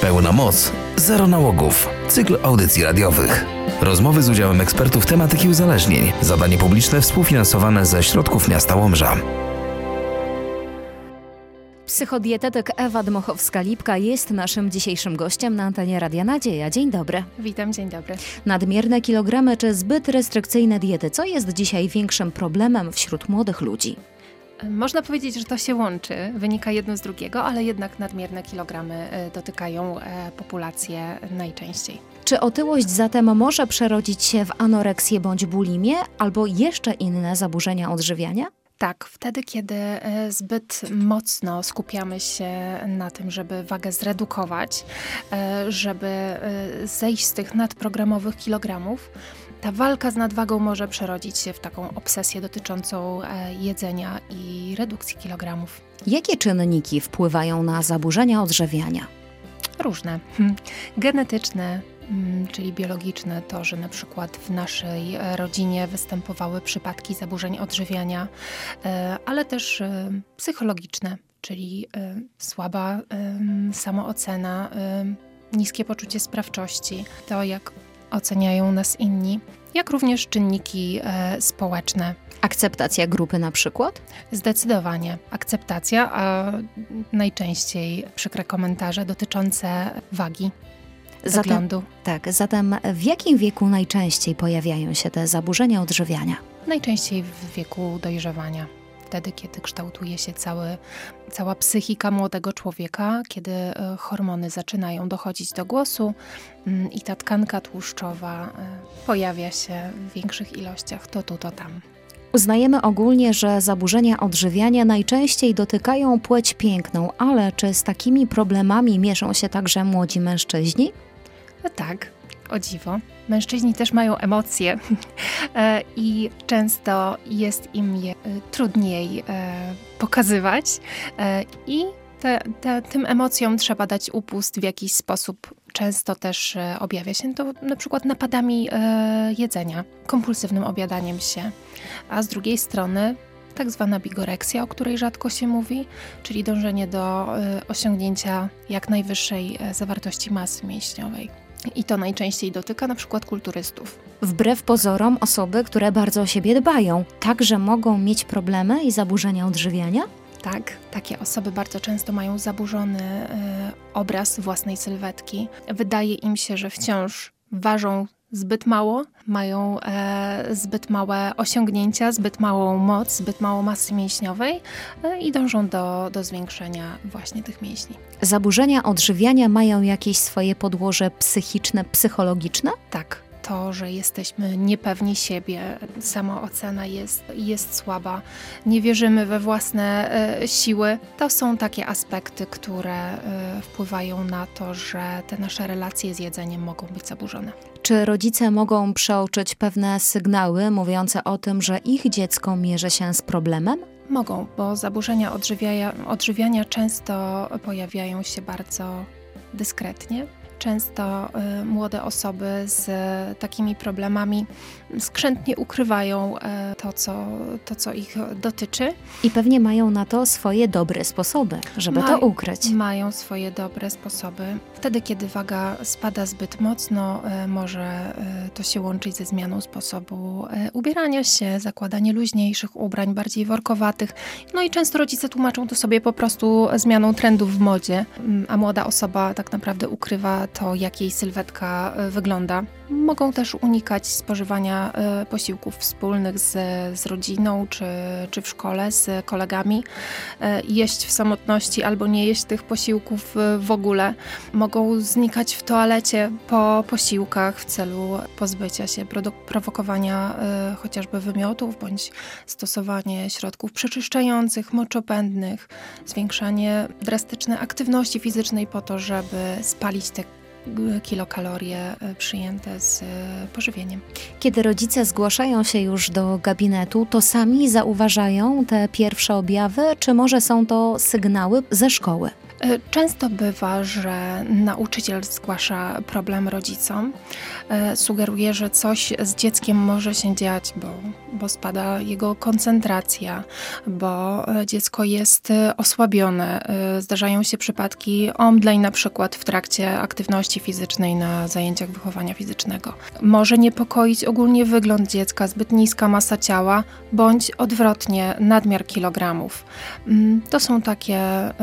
Pełna moc, zero nałogów. Cykl audycji radiowych. Rozmowy z udziałem ekspertów tematyki uzależnień. Zadanie publiczne współfinansowane ze środków miasta Łomża. Psychodietetyk Ewa Dmochowska-Lipka jest naszym dzisiejszym gościem na antenie Radia Nadzieja. Dzień dobry. Witam, dzień dobry. Nadmierne kilogramy czy zbyt restrykcyjne diety? Co jest dzisiaj większym problemem wśród młodych ludzi? Można powiedzieć, że to się łączy, wynika jedno z drugiego, ale jednak nadmierne kilogramy dotykają populację najczęściej. Czy otyłość zatem może przerodzić się w anoreksję bądź bulimię albo jeszcze inne zaburzenia odżywiania? Tak, wtedy kiedy zbyt mocno skupiamy się na tym, żeby wagę zredukować, żeby zejść z tych nadprogramowych kilogramów, ta walka z nadwagą może przerodzić się w taką obsesję dotyczącą jedzenia i redukcji kilogramów. Jakie czynniki wpływają na zaburzenia odżywiania? Różne. Genetyczne, czyli biologiczne, to, że na przykład w naszej rodzinie występowały przypadki zaburzeń odżywiania, ale też psychologiczne, czyli słaba samoocena, niskie poczucie sprawczości, to jak oceniają nas inni, jak również czynniki społeczne. Akceptacja grupy na przykład? Zdecydowanie akceptacja, a najczęściej przykre komentarze dotyczące wagi, wyglądu. Zatem w jakim wieku najczęściej pojawiają się te zaburzenia odżywiania? Najczęściej w wieku dojrzewania. Wtedy, kiedy kształtuje się cała psychika młodego człowieka, kiedy hormony zaczynają dochodzić do głosu i ta tkanka tłuszczowa pojawia się w większych ilościach, to tu, to tam. Uznajemy ogólnie, że zaburzenia odżywiania najczęściej dotykają płeć piękną, ale czy z takimi problemami mierzą się także młodzi mężczyźni? No tak, o dziwo. Mężczyźni też mają emocje i często jest im je trudniej pokazywać i tym emocjom trzeba dać upust w jakiś sposób. Często też objawia się to na przykład napadami jedzenia, kompulsywnym objadaniem się, a z drugiej strony tak zwana bigoreksja, o której rzadko się mówi, czyli dążenie do osiągnięcia jak najwyższej zawartości masy mięśniowej. I to najczęściej dotyka na przykład kulturystów. Wbrew pozorom osoby, które bardzo o siebie dbają, także mogą mieć problemy i zaburzenia odżywiania? Tak, takie osoby bardzo często mają zaburzony obraz własnej sylwetki. Wydaje im się, że wciąż ważą zbyt mało, mają zbyt małe osiągnięcia, zbyt małą moc, zbyt mało masy mięśniowej i dążą do zwiększenia właśnie tych mięśni. Zaburzenia odżywiania mają jakieś swoje podłoże psychiczne, psychologiczne? Tak. To, że jesteśmy niepewni siebie, samoocena jest słaba, nie wierzymy we własne siły. To są takie aspekty, które wpływają na to, że te nasze relacje z jedzeniem mogą być zaburzone. Czy rodzice mogą przeoczyć pewne sygnały mówiące o tym, że ich dziecko mierzy się z problemem? Mogą, bo zaburzenia odżywiania często pojawiają się bardzo dyskretnie. Często młode osoby z takimi problemami skrzętnie ukrywają to, co ich dotyczy. I pewnie mają na to swoje dobre sposoby, żeby to ukryć. Mają swoje dobre sposoby. Wtedy, kiedy waga spada zbyt mocno, może to się łączyć ze zmianą sposobu ubierania się, zakładanie luźniejszych ubrań, bardziej workowatych. No i często rodzice tłumaczą to sobie po prostu zmianą trendów w modzie, a młoda osoba tak naprawdę ukrywa to, jak jej sylwetka wygląda. Mogą też unikać spożywania posiłków wspólnych z rodziną czy w szkole z kolegami. Jeść w samotności albo nie jeść tych posiłków w ogóle. Mogą znikać w toalecie po posiłkach w celu pozbycia się, prowokowania chociażby wymiotów bądź stosowanie środków przeczyszczających, moczopędnych, zwiększanie drastycznej aktywności fizycznej po to, żeby spalić te kilokalorie przyjęte z pożywieniem. Kiedy rodzice zgłaszają się już do gabinetu, to sami zauważają te pierwsze objawy, czy może są to sygnały ze szkoły? Często bywa, że nauczyciel zgłasza problem rodzicom, sugeruje, że coś z dzieckiem może się dziać, bo spada jego koncentracja, bo dziecko jest osłabione. Zdarzają się przypadki omdleń na przykład w trakcie aktywności fizycznej na zajęciach wychowania fizycznego. Może niepokoić ogólnie wygląd dziecka, zbyt niska masa ciała, bądź odwrotnie nadmiar kilogramów. To są takie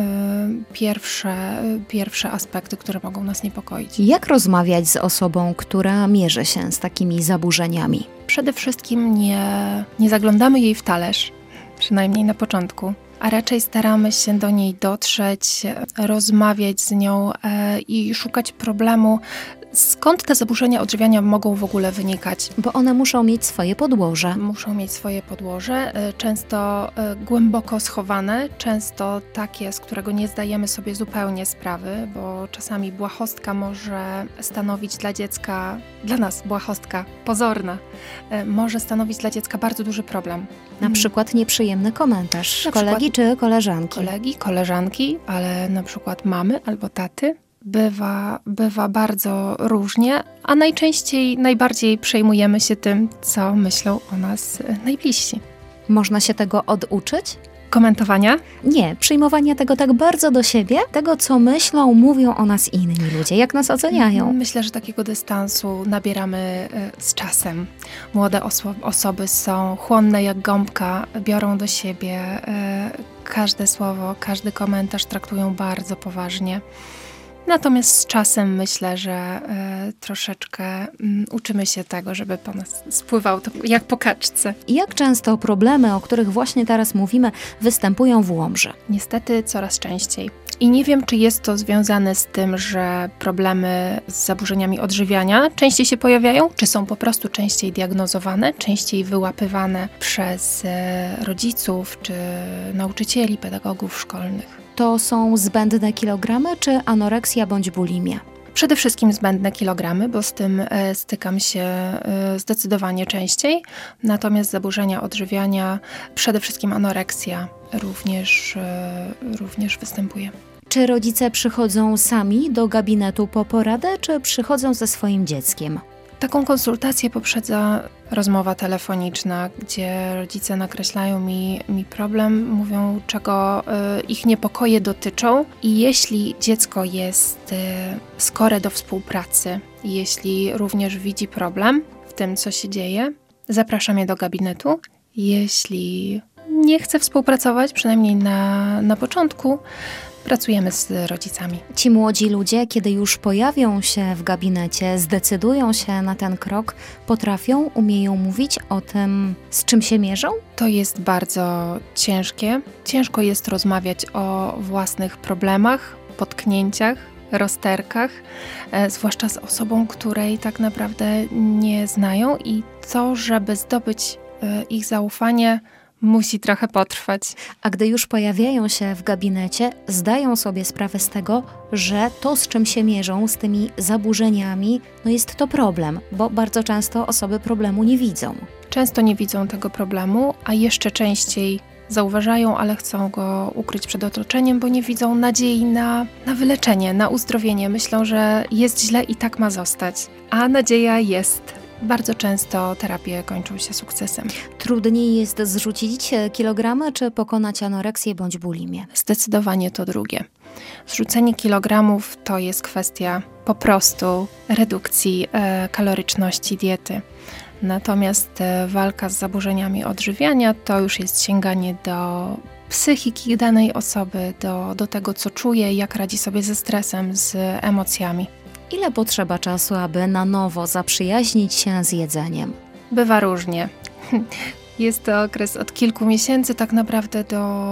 pierwsze aspekty, które mogą nas niepokoić. Jak rozmawiać z osobą, która mierzy się z takimi zaburzeniami? Przede wszystkim nie zaglądamy jej w talerz, przynajmniej na początku, a raczej staramy się do niej dotrzeć, rozmawiać z nią i szukać problemu, skąd te zaburzenia odżywiania mogą w ogóle wynikać. Bo one muszą mieć swoje podłoże. Muszą mieć swoje podłoże, często głęboko schowane, często takie, z którego nie zdajemy sobie zupełnie sprawy, bo czasami błahostka może stanowić dla dziecka, dla nas błahostka pozorna, może stanowić dla dziecka bardzo duży problem. Na przykład nieprzyjemny komentarz kolegi czy koleżanki. Kolegi, koleżanki, ale na przykład mamy albo taty. Bywa bardzo różnie, a najbardziej przejmujemy się tym, co myślą o nas najbliżsi. Można się tego oduczyć? Komentowania? Nie, przyjmowania tego tak bardzo do siebie, tego co myślą, mówią o nas inni ludzie, jak nas oceniają. Myślę, że takiego dystansu nabieramy z czasem. Młode osoby są chłonne jak gąbka, biorą do siebie każde słowo, każdy komentarz traktują bardzo poważnie. Natomiast z czasem myślę, że troszeczkę uczymy się tego, żeby po nas spływał to jak po kaczce. Jak często problemy, o których właśnie teraz mówimy, występują w Łomży? Niestety coraz częściej. I nie wiem, czy jest to związane z tym, że problemy z zaburzeniami odżywiania częściej się pojawiają, czy są po prostu częściej diagnozowane, częściej wyłapywane przez rodziców, czy nauczycieli, pedagogów szkolnych. To są zbędne kilogramy, czy anoreksja bądź bulimia? Przede wszystkim zbędne kilogramy, bo z tym stykam się zdecydowanie częściej. Natomiast zaburzenia odżywiania, przede wszystkim anoreksja również występuje. Czy rodzice przychodzą sami do gabinetu po poradę, czy przychodzą ze swoim dzieckiem? Taką konsultację poprzedza rozmowa telefoniczna, gdzie rodzice nakreślają mi problem, mówią, czego ich niepokoje dotyczą i jeśli dziecko jest skore do współpracy, jeśli również widzi problem w tym, co się dzieje, zapraszam je do gabinetu. Jeśli nie chce współpracować, przynajmniej na początku, pracujemy z rodzicami. Ci młodzi ludzie, kiedy już pojawią się w gabinecie, zdecydują się na ten krok, umieją mówić o tym, z czym się mierzą? To jest bardzo ciężkie. Ciężko jest rozmawiać o własnych problemach, potknięciach, rozterkach, zwłaszcza z osobą, której tak naprawdę nie znają i to, żeby zdobyć ich zaufanie, musi trochę potrwać. A gdy już pojawiają się w gabinecie, zdają sobie sprawę z tego, że to, z czym się mierzą, z tymi zaburzeniami, jest to problem, bo bardzo często osoby problemu nie widzą. Często nie widzą tego problemu, a jeszcze częściej zauważają, ale chcą go ukryć przed otoczeniem, bo nie widzą nadziei na wyleczenie, na uzdrowienie. Myślą, że jest źle i tak ma zostać, a nadzieja jest. Bardzo często terapie kończą się sukcesem. Trudniej jest zrzucić kilogramy, czy pokonać anoreksję bądź bulimię? Zdecydowanie to drugie. Zrzucenie kilogramów to jest kwestia po prostu redukcji kaloryczności diety. Natomiast walka z zaburzeniami odżywiania to już jest sięganie do psychiki danej osoby, do tego, co czuje, jak radzi sobie ze stresem, z emocjami. Ile potrzeba czasu, aby na nowo zaprzyjaźnić się z jedzeniem? Bywa różnie. Jest to okres od kilku miesięcy tak naprawdę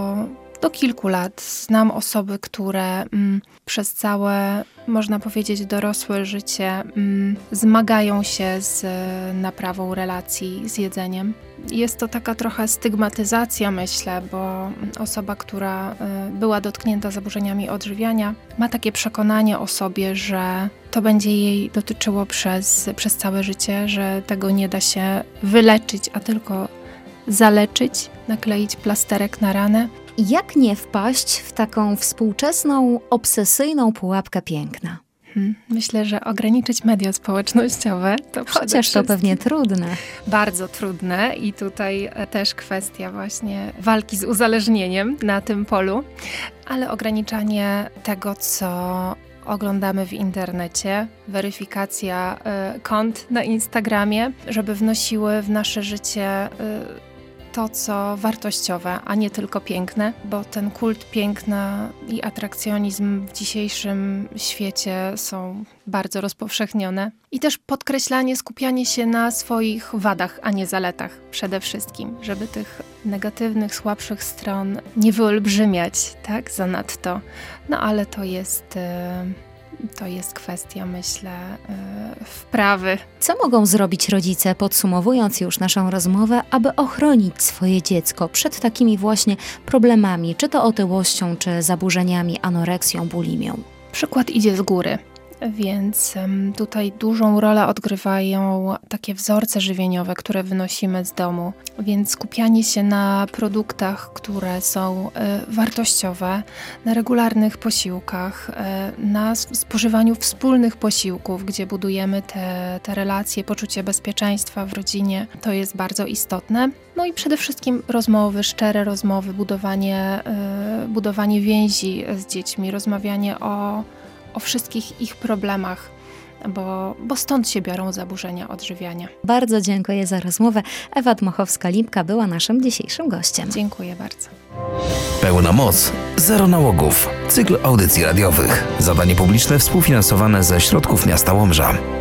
do kilku lat. Znam osoby, które przez całe, można powiedzieć, dorosłe życie zmagają się z naprawą relacji z jedzeniem. Jest to taka trochę stygmatyzacja, myślę, bo osoba, która była dotknięta zaburzeniami odżywiania, ma takie przekonanie o sobie, że to będzie jej dotyczyło przez całe życie, że tego nie da się wyleczyć, a tylko zaleczyć, nakleić plasterek na ranę. Jak nie wpaść w taką współczesną, obsesyjną pułapkę piękna? Myślę, że ograniczyć media społecznościowe to Chociaż to pewnie trudne. Bardzo trudne i tutaj też kwestia właśnie walki z uzależnieniem na tym polu, ale ograniczanie tego, co oglądamy w internecie, weryfikacja kont na Instagramie, żeby wnosiły w nasze życie to, co wartościowe, a nie tylko piękne, bo ten kult piękna i atrakcjonizm w dzisiejszym świecie są bardzo rozpowszechnione. I też podkreślanie, skupianie się na swoich wadach, a nie zaletach przede wszystkim, żeby tych negatywnych, słabszych stron nie wyolbrzymiać, tak, zanadto. No ale to jest kwestia, myślę, wprawy. Co mogą zrobić rodzice, podsumowując już naszą rozmowę, aby ochronić swoje dziecko przed takimi właśnie problemami, czy to otyłością, czy zaburzeniami, anoreksją, bulimią? Przykład idzie z góry. Więc tutaj dużą rolę odgrywają takie wzorce żywieniowe, które wynosimy z domu. Więc skupianie się na produktach, które są wartościowe, na regularnych posiłkach, na spożywaniu wspólnych posiłków, gdzie budujemy te relacje, poczucie bezpieczeństwa w rodzinie. To jest bardzo istotne. No i przede wszystkim rozmowy, szczere rozmowy, budowanie więzi z dziećmi, rozmawianie o wszystkich ich problemach, bo stąd się biorą zaburzenia odżywiania. Bardzo dziękuję za rozmowę. Ewa Dmochowska-Lipka była naszym dzisiejszym gościem. Dziękuję bardzo. Pełna moc, zero nałogów. Cykl audycji radiowych. Zadanie publiczne współfinansowane ze środków miasta Łomża.